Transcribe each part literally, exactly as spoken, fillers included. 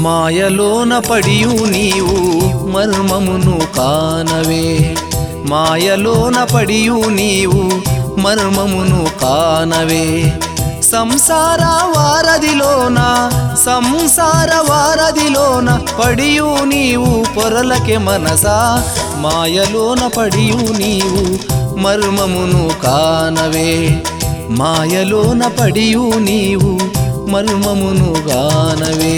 మాయలోన పడియు నీవు మర్మమును కానవే మాయలోన పడియు నీవు మర్మమును కానవే సంసార వారధిలోన సంసార వారధిలోన పడియు నీవు పొరలకే మనసా మాయలోన పడియు నీవు మర్మమును కానవే మాయలోన పడియు నీవు మర్మమును గానవే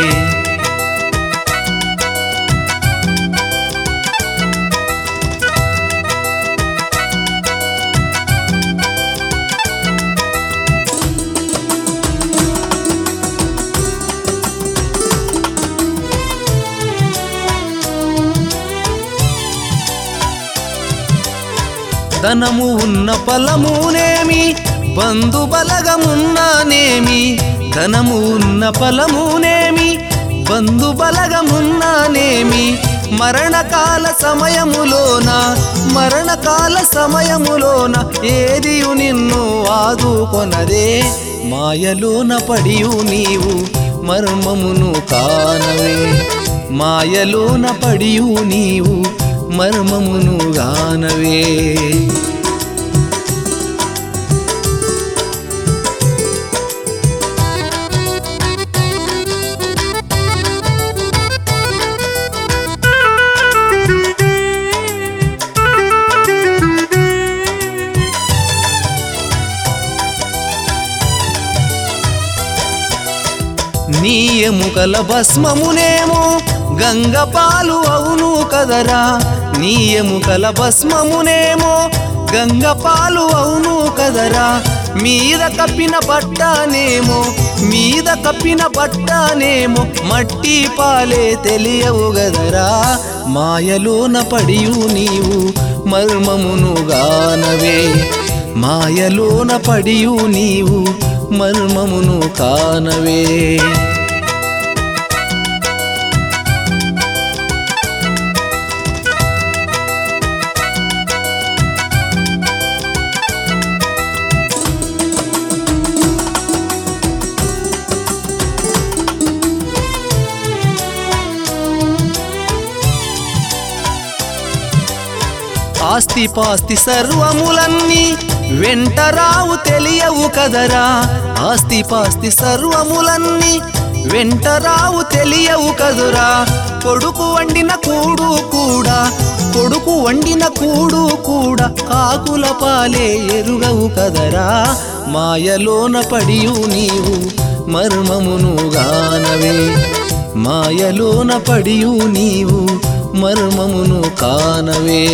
ధనము ఉన్న ఫలమునేమి బంధు బలగమున్నానేమి ధనము ఉన్న ఫలమునేమి బంధు బలగమున్నానేమి మరణకాల సమయములోన మరణకాల సమయములోన ఏదియు నిన్ను ఆదుకొనదే మాయలోన పడియు నీవు మర్మమును కానవే మాయలోన పడియు నీవు మర్మమును గానవే నీ ఎముకల భస్మమునేమో గంగ పాలు అవును కదరా నీ ఎముకల భస్మమునేమో గంగ పాలు అవును కదరా మీద కప్పిన బట్టనేమో మీద కప్పిన బట్టనేమో మట్టి పాలే తెలియవు గదరా మాయలోన పడియు నీవు మర్మమును గానవే మాయలోన పడియు నీవు మర్మమును కానవే ఆస్తి పాస్తి సర్వములన్నీ వెంటరావు తెలియవు కదరా ఆస్తి పాస్తి సర్వములన్నీ వెంటరావు తెలియవు కదురా కొడుకు వండిన కూడు కూడా కొడుకు వండిన కూడు కూడా కాకుల పాలే ఎరుగవు కదరా మాయలోన పడియు నీవు మర్మమును గానవే మాయలోన పడియు నీవు మర్మమును కానవే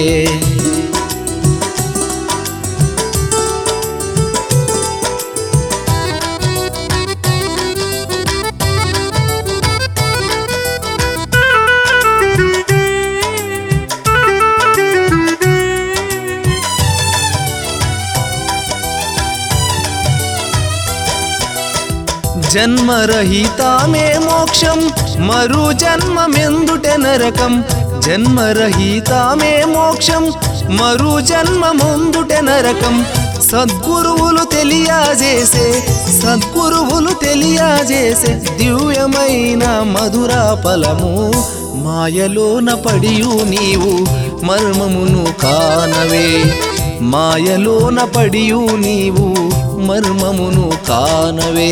జన్మరహితామే మోక్షం మరు జన్మమెందుటే నరకం జన్మరహితామే మోక్షం మరు జన్మముందుటే నరకం సద్గురువులు తెలియజేసే సద్గురువులు తెలియజేసే దివ్యమైన మధుర ఫలము మాయలోన పడియు నీవు మర్మమును కానవే మాయలోన పడియు నీవు మర్మమును కానవే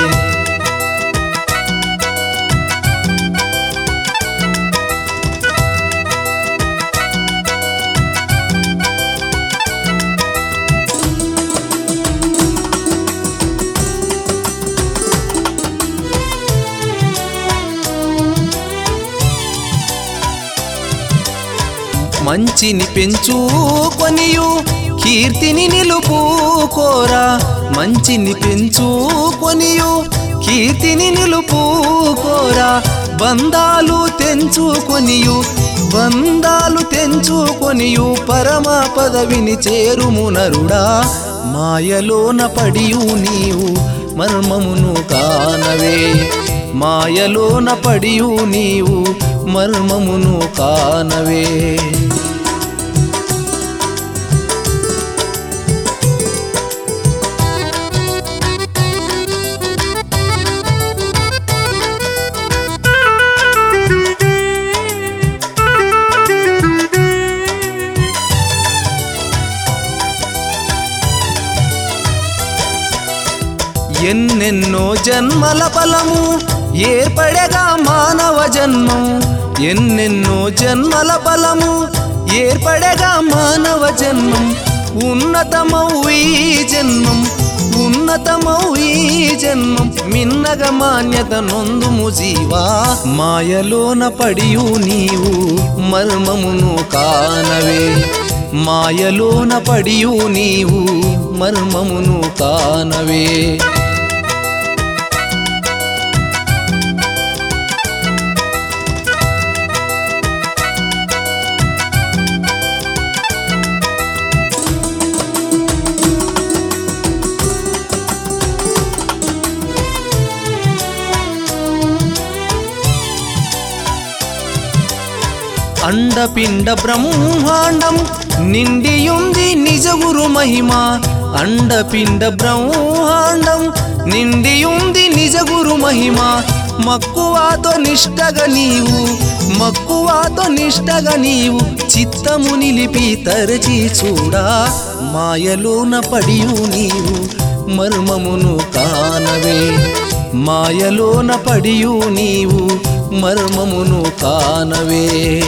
మంచిని పెంచుకొనియు కీర్తిని నిలుపుకోరా మంచిని పెంచుకొనియు కీర్తిని నిలుపుకోరా బంధాలు తెంచుకొనియు బంధాలు తెంచుకొనియు పరమ పదవిని చేరుము నరుడా మాయలోన పడియు నీవు మర్మమును కానవే మాయలోన పడియు నీవు మర్మమును కానవే ఎన్నెన్నో జన్మల ఫలము ఏర్పడగా మానవ జన్మం ఎన్నెన్నో జన్మల ఫలము ఏర్పడగా మానవ జన్మం ఉన్నతమౌ ఈ జన్మం ఉన్నతమౌ ఈ జన్మం మిన్నగ మాన్యత నొందుము జీవా మాయలోన పడియు నీవు మర్మమును కానవే మాయలోన పడియు నీవు మర్మమును కానవే అండపిండ బ్రహ్మాండం నిండియుంది నిజగురు మహిమ అండపిండ బ్రహ్మాండం నిండియుంది నిజగురు మహిమ మక్కువాతో నిష్టగా నీవు మక్కువాతో నిష్టగా నీవు చిత్తము నిలిపి తరచి చూడా మాయలోన పడియు నీవు మర్మమును కానవే మాయలోన పడియు నీవు మర్మమును కానవే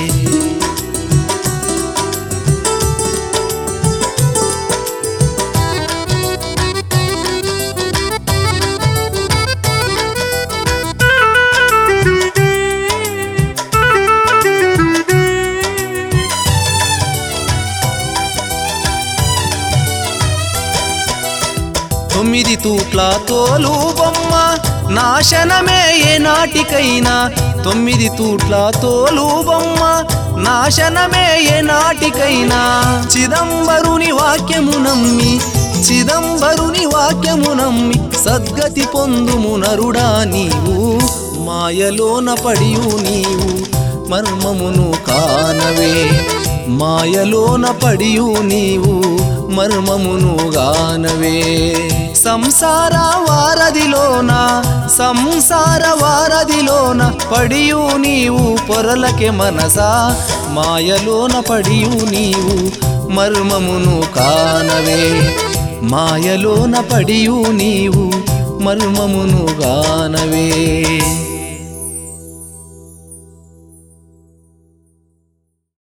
తొమ్మిది తూట్ల తోలు బొమ్మ నాశనమే ఏ నాటికైనా తొమ్మిది తూట్ల తోలు బొమ్మ నాశనమే ఏ నాటికైనా చిదంబరుని వాక్యము నమ్మి చిదంబరుని వాక్యము నమ్మి సద్గతి పొందుము నరుడా నీవు మాయలోన పడియు నీవు మర్మమును కానవే మాయలోన పడియు నీవు మర్మమును గానవే సంసార వారధిలోన సంసార వారధిలోన పడియు నీవు పొరలకే మనసా మాయలోన పడియు నీవు మర్మమును కానవే మాయలోన పడియు నీవు మర్మమును గానవే